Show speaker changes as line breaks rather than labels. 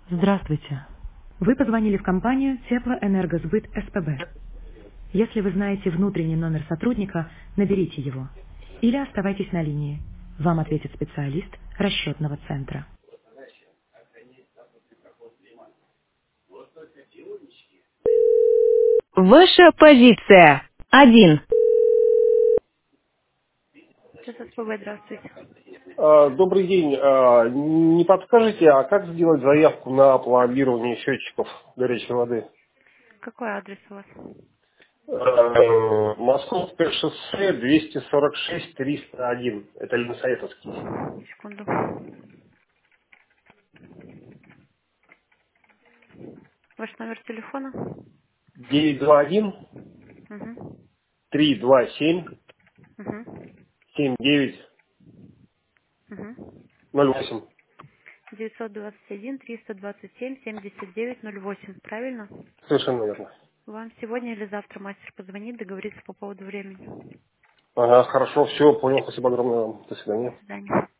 Здравствуйте. Вы позвонили в компанию Теплоэнергосбыт СПБ. Если вы знаете внутренний номер сотрудника, наберите его. Или оставайтесь на линии. Вам ответит специалист расчетного центра. Ваша позиция. 1. СПБ, здравствуйте.
Добрый день. Не подскажете, а как сделать заявку на пломбирование счетчиков горячей воды?
Какой адрес у вас?
Московское шоссе 246-301. Это Ленсоветовский.
Секунду. Ваш номер телефона?
921-327-7908.
Угу. Угу. 921-327-7908. Правильно?
Совершенно верно.
Вам сегодня или завтра мастер позвонит, договориться по поводу времени.
Ага, хорошо, все, понял. Спасибо огромное вам. До
До
свидания.
свидания.